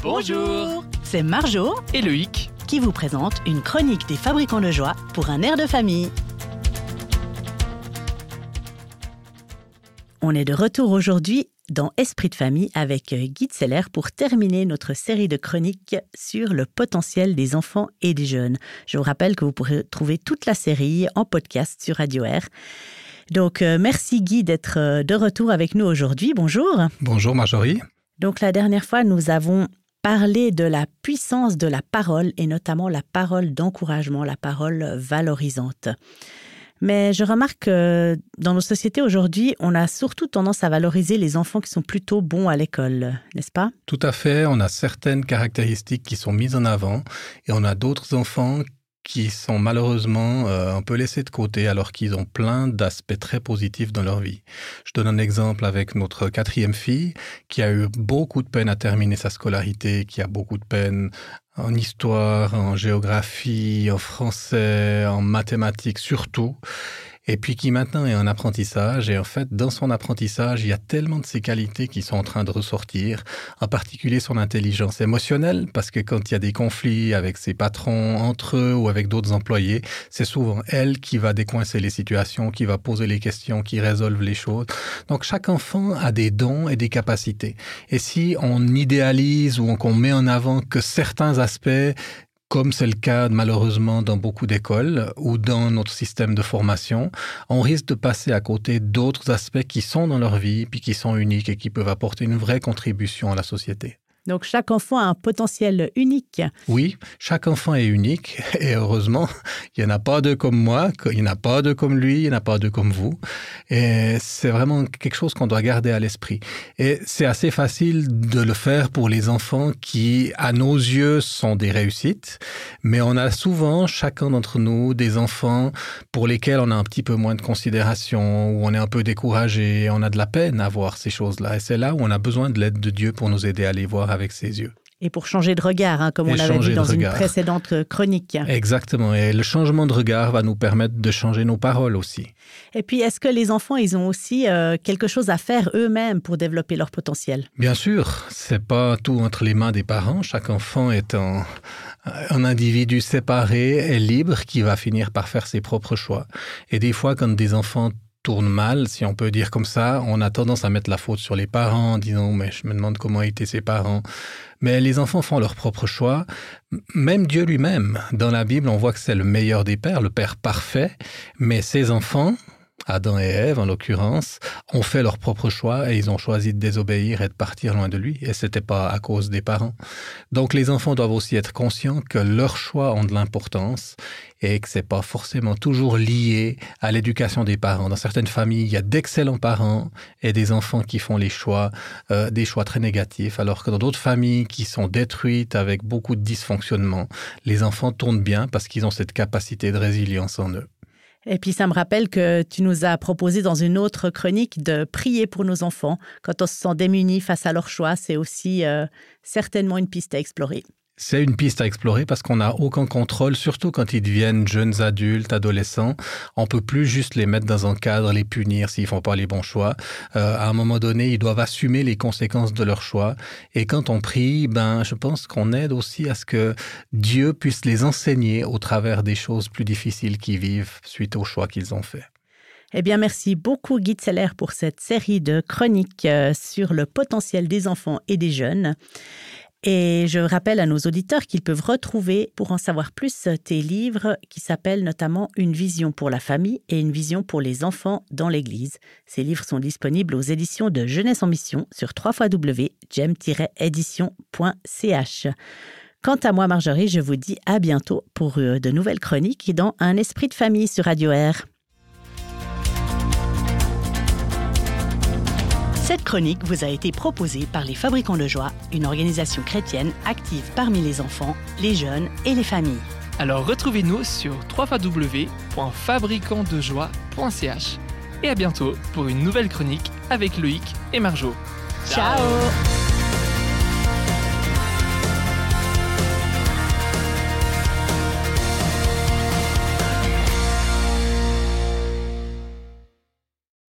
Bonjour. C'est Marjo Et Loïc qui vous présente une chronique des fabricants de joie pour un air de famille. On est de retour aujourd'hui dans Esprit de famille avec Guy Zeller pour terminer notre série de chroniques sur le potentiel des enfants et des jeunes. Je vous rappelle que vous pourrez trouver toute la série en podcast sur Radio Air. Donc, merci Guy d'être de retour avec nous aujourd'hui. Bonjour. Bonjour Marjorie. Donc, la dernière fois, nous avons parlé de la puissance de la parole et notamment la parole d'encouragement, la parole valorisante. Mais je remarque que dans nos sociétés aujourd'hui, on a surtout tendance à valoriser les enfants qui sont plutôt bons à l'école, n'est-ce pas? Tout à fait, on a certaines caractéristiques qui sont mises en avant et on a d'autres enfants qui sont malheureusement un peu laissés de côté alors qu'ils ont plein d'aspects très positifs dans leur vie. Je donne un exemple avec notre 4e fille qui a eu beaucoup de peine à terminer sa scolarité, qui a beaucoup de peine en histoire, en géographie, en français, en mathématiques surtout, et puis qui maintenant est en apprentissage. Et en fait, dans son apprentissage, il y a tellement de ses qualités qui sont en train de ressortir, en particulier son intelligence émotionnelle, parce que quand il y a des conflits avec ses patrons, entre eux ou avec d'autres employés, c'est souvent elle qui va décoincer les situations, qui va poser les questions, qui résolve les choses. Donc chaque enfant a des dons et des capacités. Et si on idéalise ou qu'on met en avant que certains aspects, comme c'est le cas malheureusement dans beaucoup d'écoles ou dans notre système de formation, on risque de passer à côté d'autres aspects qui sont dans leur vie, puis qui sont uniques et qui peuvent apporter une vraie contribution à la société. Donc, chaque enfant a un potentiel unique. Oui, chaque enfant est unique et heureusement, il n'y en a pas deux comme moi, il n'y en a pas deux comme lui, il n'y en a pas deux comme vous. Et c'est vraiment quelque chose qu'on doit garder à l'esprit. Et c'est assez facile de le faire pour les enfants qui, à nos yeux, sont des réussites. Mais on a souvent, chacun d'entre nous, des enfants pour lesquels on a un petit peu moins de considération, où on est un peu découragé, on a de la peine à voir ces choses-là. Et c'est là où on a besoin de l'aide de Dieu pour nous aider à les voir avec ses yeux. Et pour changer de regard, comme on l'avait vu dans une précédente chronique. Exactement. Et le changement de regard va nous permettre de changer nos paroles aussi. Et puis, est-ce que les enfants, ils ont aussi quelque chose à faire eux-mêmes pour développer leur potentiel? Bien sûr. C'est pas tout entre les mains des parents. Chaque enfant est un individu séparé et libre qui va finir par faire ses propres choix. Et des fois, quand des enfants tourne mal, si on peut dire comme ça, on a tendance à mettre la faute sur les parents en disant « mais je me demande comment étaient ses parents ». Mais les enfants font leur propre choix. Même Dieu lui-même, dans la Bible, on voit que c'est le meilleur des pères, le père parfait, mais ses enfants, Adam et Ève en l'occurrence, ont fait leur propre choix et ils ont choisi de désobéir et de partir loin de lui. Et c'était pas à cause des parents. Donc les enfants doivent aussi être conscients que leurs choix ont de l'importance et que c'est pas forcément toujours lié à l'éducation des parents. Dans certaines familles, il y a d'excellents parents et des enfants qui font des choix très négatifs, alors que dans d'autres familles qui sont détruites avec beaucoup de dysfonctionnement, les enfants tournent bien parce qu'ils ont cette capacité de résilience en eux. Et puis, ça me rappelle que tu nous as proposé dans une autre chronique de prier pour nos enfants. Quand on se sent démunis face à leur choix, c'est aussi certainement une piste à explorer. C'est une piste à explorer parce qu'on n'a aucun contrôle, surtout quand ils deviennent jeunes adultes, adolescents. On ne peut plus juste les mettre dans un cadre, les punir s'ils ne font pas les bons choix. À un moment donné, ils doivent assumer les conséquences de leurs choix. Et quand on prie, je pense qu'on aide aussi à ce que Dieu puisse les enseigner au travers des choses plus difficiles qu'ils vivent suite aux choix qu'ils ont faits. Eh bien, merci beaucoup Guy Zeller pour cette série de chroniques sur le potentiel des enfants et des jeunes. Et je rappelle à nos auditeurs qu'ils peuvent retrouver, pour en savoir plus, tes livres qui s'appellent notamment « Une vision pour la famille » et « Une vision pour les enfants dans l'Église ». Ces livres sont disponibles aux éditions de Jeunesse en Mission sur www.gem-edition.ch. Quant à moi, Marjorie, je vous dis à bientôt pour de nouvelles chroniques dans Un esprit de famille sur Radio Air. Cette chronique vous a été proposée par les Fabricants de Joie, une organisation chrétienne active parmi les enfants, les jeunes et les familles. Alors retrouvez-nous sur www.fabricantdejoie.ch et à bientôt pour une nouvelle chronique avec Loïc et Marjo. Ciao.